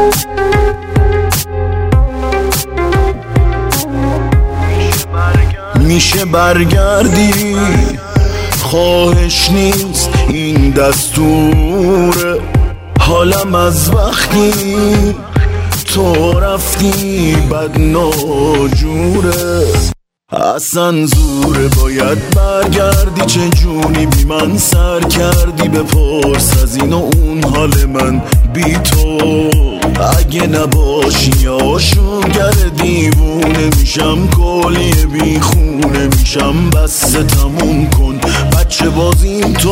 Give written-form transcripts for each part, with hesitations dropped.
میشه برگردی، خواهش نیست این دستور. حالم از وقتی تو رفتی بد ناجوره. اصلا زوره باید برگردی، چه جونی بی من سر کردی. بپرس از این و اون حال من بی تو. اگه نباشی آشوگر دیوونه میشم، کلیه بی خونه میشم. بس تموم کن بچه بازیم تو.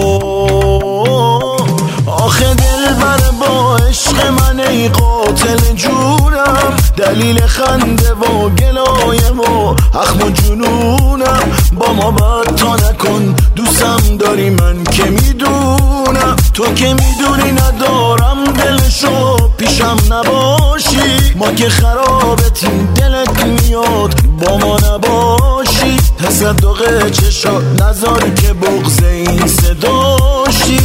آخه دل بره با عشق من ای قاتل جونم. دلیل خنده و گلایم و اخم و جنونم. با ما بد تا نکن، دوستم داری من که میدونم. تو که میدونی ندارم دلشو، پیشم نباشی. ما که خرابتیم دلت میاد با ما نباشی. تصدق چشات نذار که بغض این صداشی.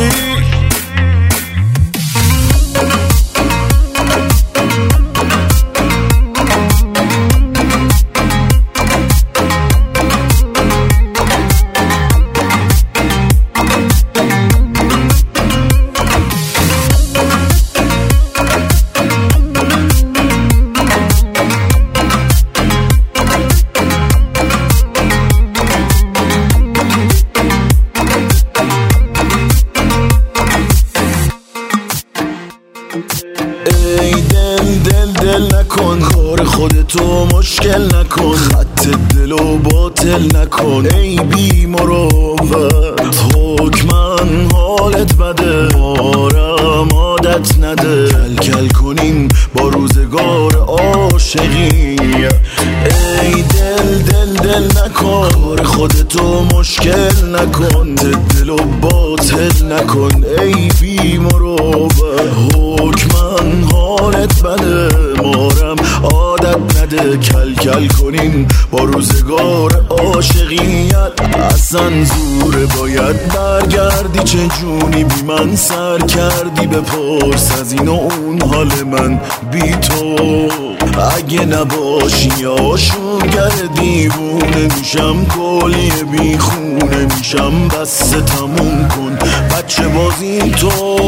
ای دل نکن، کار خودتو مشکل نکن. خط دلو باطل نکن ای بی مروت. حکمن حالت بده، مارم عادت نده. کل کنیم با روزگار عاشقی. ای دل نکن، کار خودتو مشکل نکن. دلو باطل نکن ای بی مروت. حکمن حالت بده، مارم عادت نده. کل کنیم با روزگار عاشقیت. اصلا زوره باید برگردی، چه جونی بی من سر کردی. بپرس از این و اون حال من بی تو. اگه نباشی آشوگر دیوونه میشم، کلیه بی خونه میشم. بس تموم کن بچه بازی تو.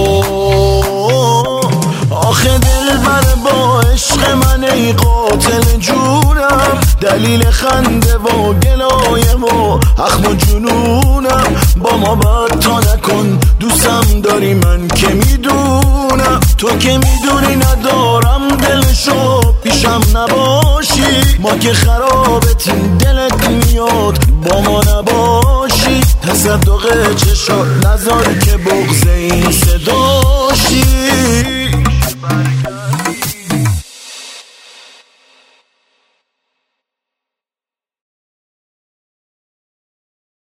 آخه دل بره با عشق من ای قاتل جونم. دلیل خنده و گلایم و اخم و جنونم. با ما بد تا نکن، دوستم داری من که میدونم. تو که میدونی ندارم دلشو، پیشم نباشی. ما که خرابتیم دلت میاد با ما نباشی. تصدق چشات نذار که بغض این صداشی.